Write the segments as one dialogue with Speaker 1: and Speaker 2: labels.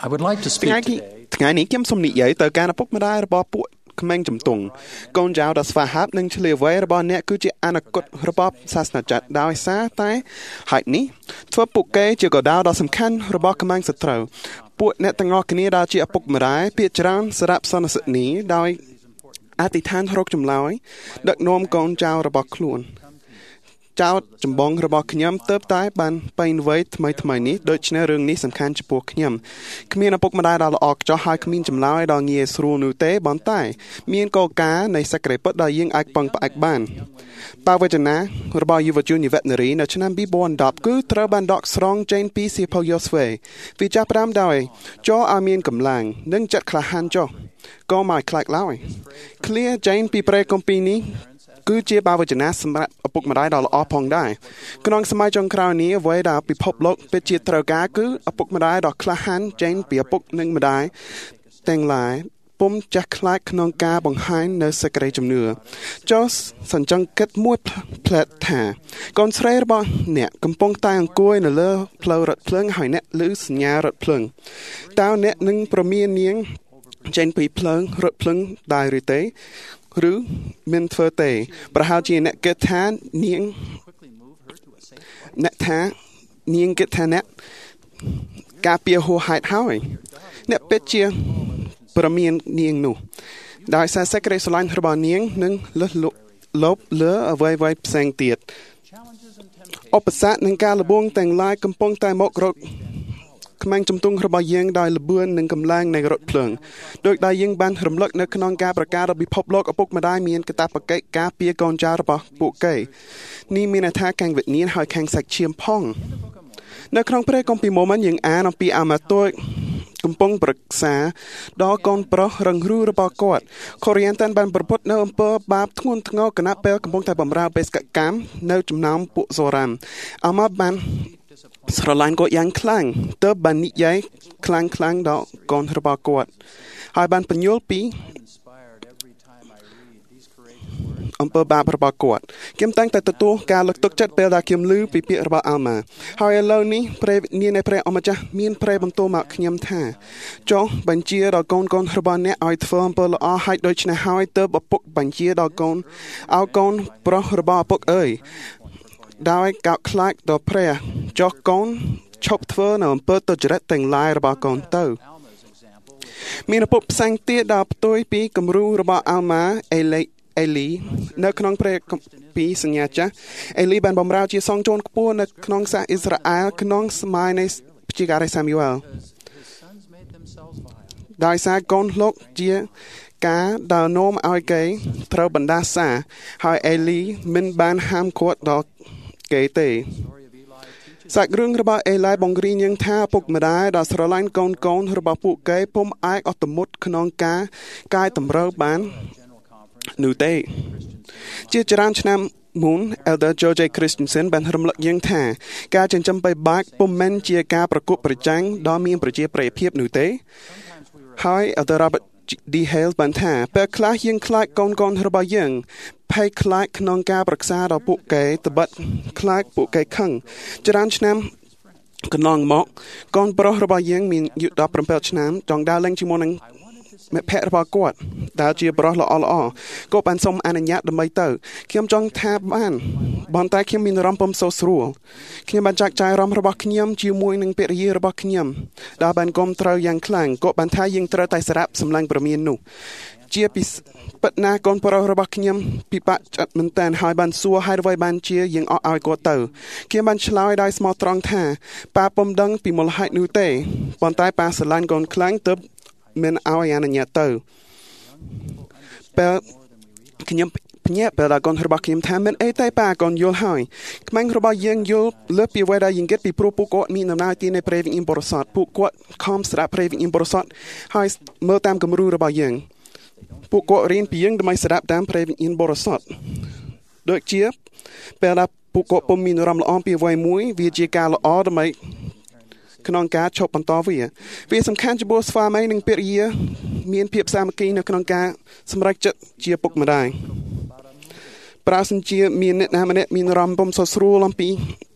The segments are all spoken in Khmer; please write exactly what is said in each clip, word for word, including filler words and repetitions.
Speaker 1: I would like to speak today
Speaker 2: ថ្ងៃនេះខ្ញុំសូមនិយាយទៅការឪពុកម្ដាយរបស់ពួកក្មេងជំទង់កូនចៅដ៏ស្វាហាប់និងឆ្លៀវវៃរបស់អ្នកគឺជាអនាគតរបស់សាសនាចាត់ដោយសារតែហេតុនេះធ្វើពួកគេជាកោដៅដ៏សំខាន់របស់ក្មេងសត្រូវពួកអ្នកទាំងអស់គ្នាដែលជាឪពុកម្ដាយភាគច្រើនសារៈសន្និសនីដោយអធិដ្ឋានរកចម្លើយដឹកនាំកូនចៅរបស់ខ្លួនចៅចម្បងរបស់ខ្ញុំទៅតែបានបែនវ័យថ្មីថ្មីនេះដូច្នេះរឿងនេះសំខាន់ចំពោះខ្ញុំគ្មានឪពុកម្ដាយដ៏ល្អខ្ចោះហើយគ្មានចម្លើយដ៏ងាយស្រួលនោះទេប៉ុន្តែមានកលការនៃសក្តិពិតដែលយើងអាចពឹងផ្អែកបានបាវចនារបស់យុវជននិវេតនារីនៅឆ្នាំពីរពាន់ដប់គឺត្រូវបានដកស្រង់ចេញពីសៀវភៅយោស្វេវាចាប់ផ្ដើមដោយចោឲ្យមានកម្លាំងនិងចិត្តក្លាហានចោក៏មកខ្លាចឡើយឃ្លាចេញពីព្រែកគម្ពីរនេះគឺជាបាវចនាសម្រាប់ឪពុកម្ដាយដ៏ល្អផងដែរក្នុងសម័យចុងក្រោយនេះអ្វីដែលពិភពលោកពិតជាត្រូវការគឺឪពុកម្ដាយដ៏ក្លាហានចេញពីឪពុកនិងម្ដាយទាំងឡាយពុំចាស់ខ្លាចក្នុងការបង្ហាញនៅសេចក្តីជំនឿចុះសញ្ចឹងគិតមួយផ្លែតថាកូនស្រីរបស់អ្នកកំពុងតែអង្គុយនៅលើផ្លូវរថភ្លើងហើយអ្នកឮសញ្ញារថភ្លើងតើអ្នកនឹងប្រមាននាងចេញពីភ្លើងរថភ្លើងដែរឬទេឬមិនធ្វើទេប្រហែលជាអ្នកគិតថានាងអ្នកថានាងគិតថាអ្នកការពារហួសហេតុហើយអ្នកពិតជាប្រមាននាងនោះដោយសារសេចក្តីស្រឡាញ់របស់នាងនឹងលើសលប់លើអ្វីៗផ្សេងទៀតឧបសគ្គនឹងការលបួងទាំងឡាយកំពុងតែមករកក្មេងជំទង់របស់យើងដោយលបឿននិងកម្លាំងនៃរថភ្លើងដោយដែលយើងបានរំលឹកនៅក្នុងការប្រកាសរបស់ពិភពលោកឪពុកម្ដាយមានកាតព្វកិច្ចការពារកូនចៅរបស់ពួកគេនេះមានន័យថាខាងវិញ្ញាណហើយខាងសាច់ឈាមផងនៅក្នុងព្រះគម្ពីរម៉ូមិនយើងអានអំពីអាម៉ាតូចកំពុងប្រឹក្សាដល់កូនប្រុសរងរូររបស់គាត់កូរីនតានបានប្រពុតនៅអំពើបាបធ្ងន់ធ្ងរគណៈពេលកំពុងតែបម្រើបេសកកម្មនៅចំណោមពួកសូរ៉ាមអាម៉ាបានស្រឡាញ់គាត់យ៉ាងខ្លាំងទើបបាននិយាយខ្លាំងខ្លាំងដល់កូនរបស់គាត់ហើយបានបញ្យល់ពីអំពើបាបរបស់គាត់ខ្ញុំតែងតែទទួលការលើកទឹកចិត្តពេលដែលខ្ញុំឮពីពាក្យរបស់អាម៉ាហើយឥឡូវនេះព្រះវិញ្ញាណនៃព្រះអម្ចាស់មានព្រះបន្ទូលមកខ្ញុំថាចុះបញ្ជាដល់កូនកូនរបស់អ្នកឲ្យធ្វើអំពើល្អហើយដូច្នេះហើយទើបឪពុកបញ្ជាដល់កូនឲ្យកូនប្រុសរបស់ឪពុកអើយដោយកោតខ្លាចដល់ព្រះចុះកូនឈប់ធ្វើនៅអំពើទុច្ចរិតទាំងឡាយរបស់កូនទៅមានឪពុកផ្សេងទៀតដែលផ្ទុយពីគំរូរបស់អាម៉ាអេលីអេលីនៅក្នុងព្រះគម្ពីរសញ្ញាចាស់អេលីបានបម្រើជាសង្ឃជូនខ្ពស់នៅក្នុងសាសអ៊ីស្រាអែលក្នុងសម័យនៃព្យាការីសាមយូអែលដោយសារកូនលោកជាការដែលនោមឲ្យគេត្រូវបណ្ដាសាហើយអេលីមិនបានហាមគាត់ដល់គេទេសាច់រឿងរបស់អេឡៃបង្រៀនយើងថាពុកម្ដាយដែលស្រឡាញ់កូនកូនរបស់ពួកគេពុំអាចអត់ទមុតក្នុងការកាយតម្រូវបាននោះទេជាច្រើនឆ្នាំមុន Elder George Christensen បានរំលឹកយើងថាការចិញ្ចឹមបីបាច់ពុំមែនជាការប្រកួតប្រជែងដ៏មានប្រជាប្រិយភាពនោះទេហើយ Elder Robert D. Hale បានថាពេលខ្លះយើងខ្លាចកូនកូនរបស់យើងភ័យខ្លាចក្នុងការប្រឹក្សាដល់ពួកគេត្បិតខ្លាចពួកគេខឹងច្រើនឆ្នាំកន្លងមកកូនប្រុសរបស់យើងមានអាយុដប់ប្រាំពីរឆ្នាំចង់ដើរលេងជាមួយនឹងមិត្តភក្តិរបស់គាត់ដែលជាប្រុសល្អល្អគាត់បានសុំអនុញ្ញាតដើម្បីទៅខ្ញុំចង់ថាបានប៉ុន្តែខ្ញុំមានអារម្មណ៍ពុំសូវស្រួលខ្ញុំបានចាក់ចាយអារម្មណ៍របស់ខ្ញុំជាមួយនឹងភរិយារបស់ខ្ញុំដែលបានគាំទ្រយ៉ាងខ្លាំងគាត់បានថាយើងត្រូវតែស្រាប់សម្លាញ់ប្រមាននោះជាពិពិតណាកូនប្រុសរបស់ខ្ញុំពិបាកចិត្តមែនតើហើយបានសួរហើយអ្វីបានជាយើងអត់ឲ្យគាត់ទៅខ្ញុំបានឆ្លើយដោយស្មោះត្រង់ថាប៉ាពុំដឹងពីមូលហេតុនោះទេប៉ុន្តែប៉ាស្រឡាញ់កូនខ្លាំងទើបមិនឲ្យអនុញ្ញាតទៅពេលខ្ញុំភ្ញាក់ពេលដល់កូនរបស់ខ្ញុំថាមិនអីទេប៉ាកូនយល់ហើយក្មេងរបស់យើងយល់លើពីអ្វីដែលយើងគិតពីព្រោះពួកគាត់មានដំណើរទីនៃព្រះវិញ្ញាណបរិសុទ្ធពួកគាត់ខំស្ដាប់ព្រះវិញ្ញាណបរិសុទ្ធហើយមើលតាមគំរូរបស់យើងពួកគាត់រៀនពីយើងដើម្បីស្ដាប់តាមព្រះវិញ្ញាណបរិសុទ្ធដូចជាពេលដែលពួកគាត់ពុំមានអារម្មណ៍ល្អពីអ្វីមួយវាជាការល្អដើម្បីក្នុងការឈប់បន្តវាវាសំខាន់ចំពោះស្វាមីនិងភរិយាមានភាពសាមគ្គីនៅក្នុងការសម្រេចចិត្តជាពុកម្ដាយប្រសិនជាមានអ្នកណាម្នាក់មានអារម្មណ៍ពុំសូវស្រួលអំពី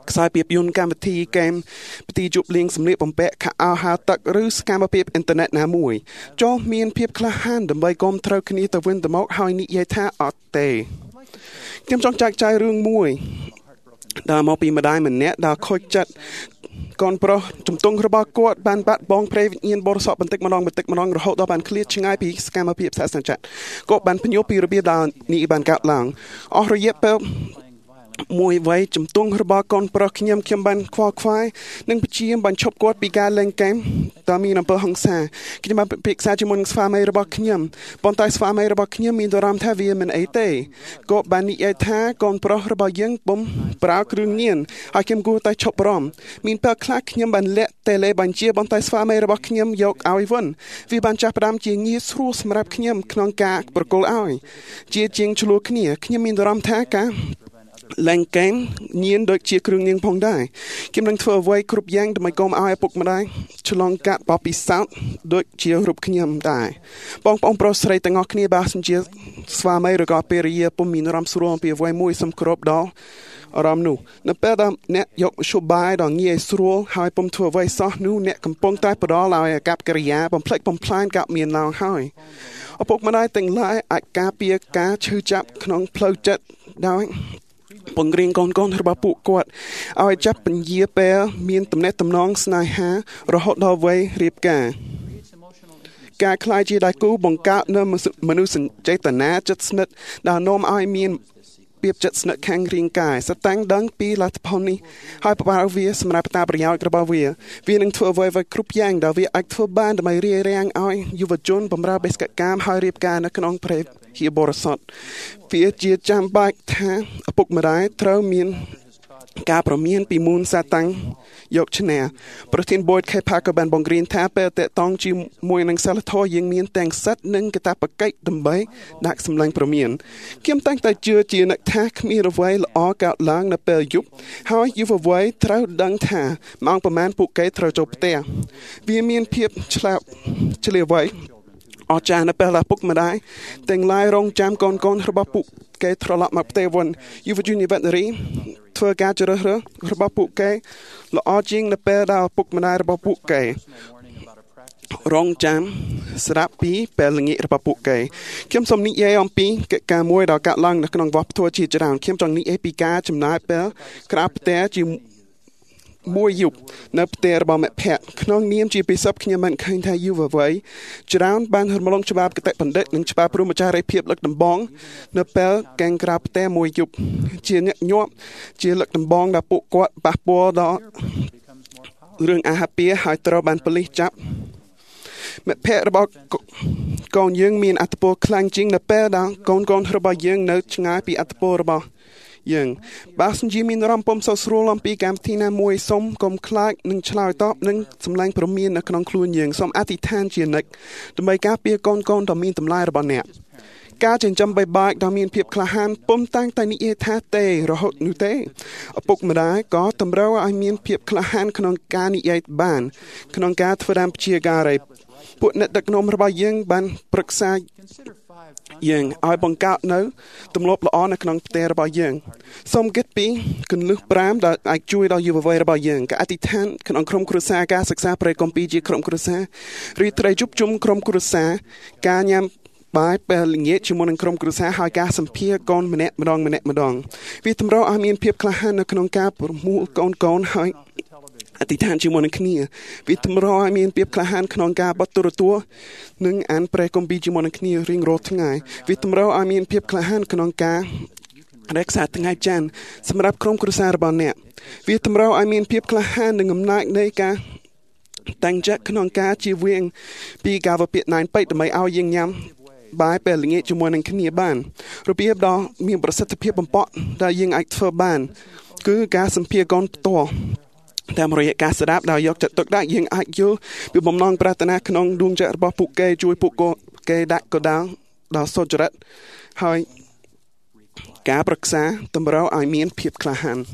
Speaker 2: ខ្សែភាពយន្តកម្មវិធីហ្គេមពិធីជប់លៀងសម្លៀកបំពាក់ខោអាវហៅទឹកឬសកម្មភាពអ៊ីនធឺណិតណាមួយចុះមានភាពក្លាហានដើម្បីគាំទ្រគ្នាទៅវិញទៅមកហើយនិយាយថាអត់ទេខ្ញុំចង់ចែកចាយរឿងមួយដែលមកពីម្ដាយម្នាក់ដែលខូចចិត្តកូនប្រុសជំទង់របស់គាត់បានបាត់បង់ព្រៃវិញ្ញាណបរិសុទ្ធបន្តិចម្ដងបន្តិចម្ដងរហូតដល់បានឃ្លាតឆ្ងាយពីសកម្មភាពសាសនាចាត់ក៏បានភ្ញាក់ពីរបៀបដែលនេះបានកើតឡើងអស់រយៈពេលមួយវ័យជំទង់របស់កូនប្រុសខ្ញុំខ្ញុំបានខ្វល់ខ្វាយនិងព្យាយាមបញ្ឈប់គាត់ពីការលេងហ្គេមតាមមានអំពើហិង្សាខ្ញុំបានពិភាក្សាជាមួយនឹងស្វាមីរបស់ខ្ញុំប៉ុន្តែស្វាមីរបស់ខ្ញុំមានអារម្មណ៍ថាវាមិនអីទេក៏បាននិយាយថាកូនប្រុសរបស់យើងពុំប្រើគ្រឿងញៀនហើយខ្ញុំគួរតែឈប់រំមានពេលខ្លះខ្ញុំបានលាក់តេឡេបញ្ជាប៉ុន្តែស្វាមីរបស់ខ្ញុំយកឲ្យវិញវាបានចាស់ផ្ដើមជាងាយស្រួលសម្រាប់ខ្ញុំក្នុងការប្រគល់ឲ្យជាជាងឆ្លោះគ្នាខ្ញុំមានអារម្មណ៍ថាការឡើងហ្គេមញៀនដូចជាគ្រឿងញៀនផងដែរខ្ញុំនឹងធ្វើអ្វីគ្រប់យ៉ាងដើម្បីកុំឲ្យឪពុកម្ដាយឆ្លងកាត់បបពិសោធន៍ដូចជារូបខ្ញុំដែរបងប្អូនប្រុសស្រីទាំងអស់គ្នាបើសិនជាស្វាមីឬក៏ភរិយាពុំមានអារម្មណ៍ស្រួលអំពីអ្វីមួយសំគ្រប់ដល់អារម្មណ៍នោះនៅពេលដែលអ្នកយកមធ្យោបាយដ៏ងាយស្រួលហើយពុំធ្វើអ្វីសោះនោះអ្នកកំពុងតែផ្ដល់ឲ្យអាកប្បកិរិយាបំផ្លិចបំផ្លាញកើតមានឡើងហើយឪពុកម្ដាយទាំងឡាយអាចការពារការឈឺចាប់ក្នុងផ្លូវចិត្តដោយពង្រៀនកូនកូនរបស់ពួកគាត់ឲ្យចាប់ពញាពេលមានទំនាក់ទំនងស្នេហារហូតដល់វ័យរៀបការការខ្លាយជាដៃគូបង្កើតនូវមនោសញ្ចេតនាចិត្តស្និទ្ធដែលនាំឲ្យមានភាពចិត្តស្និទ្ធខាងរាងកាយសតាំងដឹងពីលទ្ធផលនេះហើយបបាល់វាសម្រាប់តាប្រយោជន៍របស់វាវានឹងធ្វើអ្វីៗគ្រប់យ៉ាងដែលវាអាចធ្វើបានដើម្បីរារាំងឲ្យយុវជនបម្រើបេសកកម្មហើយរៀបការនៅក្នុងព្រៃជាបរិសុទ្ធវាជាចាំបាច់ថាឪពុកម្ដាយត្រូវមានការប្រមានពីមូលសាតាំងយកឈ្នះប្រធាន Boyd K. Parker បានបង្រៀនថាពេលតេតងជាមួយនឹងសិលធម៌យើងមានទាំងសិទ្ធិនិងកាតព្វកិច្ចដើម្បីដាក់សម្លេងប្រមានខ្ញុំតែងតែជឿជានិច្ចថាគ្មានអ្វីល្អកើតឡើងនៅពេលយប់ហើយយុវវ័យត្រូវដឹងថាម៉ោងប្រមាណពួកគេត្រូវចូលផ្ទះវាមានភាពឆ្លាតឆ្លៀវវៃអស្ចារ្យនៅពេលដែលពុកម្ដាយទាំងឡាយរងចាំកូនកូនរបស់ពួកគេត្រឡប់មកផ្ទះវិញយុវជននិវត្តរីធ្វើការជ្រើសរើសរបស់ពួកគេល្អជាងនៅពេលដែលពុកម្ដាយរបស់ពួកគេរងចាំស្រាប់ពីពេលល្ងាចរបស់ពួកគេខ្ញុំសូមនិយាយអំពីកិច្ចការមួយដែលកើតឡើងនៅក្នុងវប្បធម៌ជាច្រើនខ្ញុំចង់និយាយពីការចំណាយពេលក្រៅផ្ទះជាមួយយប់នៅផ្ទះរបស់មិត្តភក្តិក្នុងនាមជាពិសេសខ្ញុំបានឃើញថាយុវវ័យច្រើនបានរំលងច្បាប់គតិបណ្ឌិតនិងច្បាប់ព្រហ្មចារីភាពលើកដំបងនៅពេលកែងក្រៅផ្ទះមួយយប់ជាញឹកញាប់ជាលើកដំបងដែលពួកគាត់ប៉ះពាល់ដល់រឿងអាហារពាហ៍ហើយត្រូវបានប៉ូលីសចាប់មិត្តភក្តិរបស់កូនយើងមានអត្តពលខ្លាំងជាងនៅពេលដែលកូនកូនរបស់យើងនៅឆ្ងាយពីអត្តពលរបស់យើងបើសិនជាមានអារម្មណ៍ពុំសូវស្រួលអំពីកម្មវិធីណាមួយសូមកុំខ្លាចនឹងឆ្លើយតបនឹងសម្លេងព្រមាននៅក្នុងខ្លួនយើងសូមអធិដ្ឋានជានិច្ចដើម្បីការពារកូនកូនដ៏មានតម្លៃរបស់អ្នកការចិញ្ចឹមបីបាច់ដ៏មានភាពក្លាហានពុំតាំងតែនិយាយថាទេរហូតនោះទេឪពុកម្ដាយក៏តម្រូវឲ្យមានភាពក្លាហានក្នុងការនិយាយបានក្នុងការធ្វើតាមព្យាការីពួកអ្នកដឹកនាំរបស់យើងបានប្រឹក្សាយើងឲ្យបង្កើតនៅទម្លាប់ល្អនៅក្នុងផ្ទះរបស់យើងសូមគិតពីគន្លឹះប្រាំដែលអាចជួយដល់យុវវ័យរបស់យើងការអធិដ្ឋានក្នុងក្រុមគ្រួសារការសិក្សាប្រេគំពីជាក្រុមគ្រួសាររីត្រីជប់ជុំក្រុមគ្រួសារការញ៉ាំបាយពេលល្ងាចជាមួយនឹងក្រុមគ្រួសារហើយការសម្ភាសកូនម្នាក់ម្ដងម្នាក់ម្ដងវាតម្រូវឲ្យមានភាពក្លាហាននៅក្នុងការប្រមូលកូនកូនហើយអធិដ្ឋានជាមួយនឹងគ្នាវាតម្រូវឲ្យមានភាពក្លាហានក្នុងការបត់ទូរទស្សន៍និងអានប្រេកុំពីជាមួយនឹងគ្នារៀងរាល់ថ្ងៃវាតម្រូវឲ្យមានភាពក្លាហានក្នុងការរក្សាថ្ងៃច័ន្ទសម្រាប់ក្រុមគ្រួសាររបស់អ្នកវាតម្រូវឲ្យមានភាពក្លាហាននិងអំណាចនៃការតាំងចិត្តក្នុងការជៀសវាងពីការវិភាគណែនពេកដើម្បីឲ្យយើងញ៉ាំបាយពេលល្ងាចជាមួយនឹងគ្នាបានរបៀបដ៏មានប្រសិទ្ធភាពបំផុតដែលយើងអាចធ្វើបានគឺការសម្ភាសកូនផ្ទាល់តាមរយៈការស្ដាប់ដោយយកចិត្តទុកដាក់យើងអាចយល់ពីបំណងប្រាថ្នាក្នុងដួងចិត្តរបស់ពួកគេជួយពួកគេដាក់កដាលដល់សុចរិតហើយការប្រឹក្សាតម្រូវឲ្យមានភាពក្លាហាន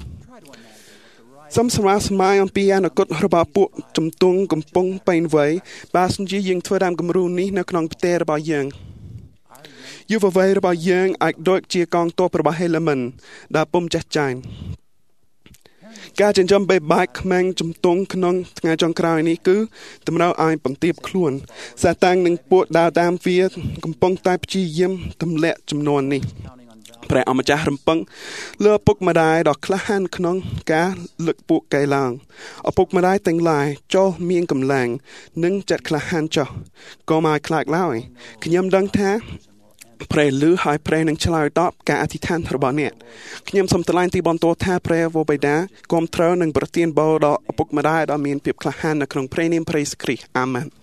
Speaker 2: សូមស្មារតីស្មាយអំពីអនាគតរបស់ពួកជំទង់កំពុងបែនវ័យបើសិនជាយើងធ្វើតាមគំរូនេះនៅក្នុងផ្ទះរបស់យើងយុវវ័យរបស់យើងអាចដូចជាកងទ័ពរបស់ Helaman ដែលពុំចេះចាញ់ការចិញ្ចឹមបេបាច់ក្មេងជំទង់ក្នុងថ្ងៃចុងក្រោយនេះគឺតម្រូវឲ្យបន្ទាបខ្លួនសាតាំងនឹងពួកដើរតាមវាកំពុងតែព្យាយាមទម្លាក់ចំនួននេះព្រះអម្ចាស់រំពឹងលើឪពុកម្ដាយដ៏ក្លាហានក្នុងការលើកពួកគេឡើងឪពុកម្ដាយទាំងឡាយចូលមានកម្លាំងនិងចិត្តក្លាហានចុះកុំឲ្យខ្លាចឡើយខ្ញុំដឹងថាព្រះលឺហើយព្រះនឹងឆ្លើយតបការអធិដ្ឋានរបស់អ្នកខ្ញុំសូមថ្លែងទីបន្ទោថាព្រះវរបិតាគាំទ្រនឹងប្រទានបរដល់ឪពុកម្ដាយដ៏មានភាពក្លាហាននៅក្នុងព្រះនាមព្រះយេស៊ូវគ្រីស្ទអាមែន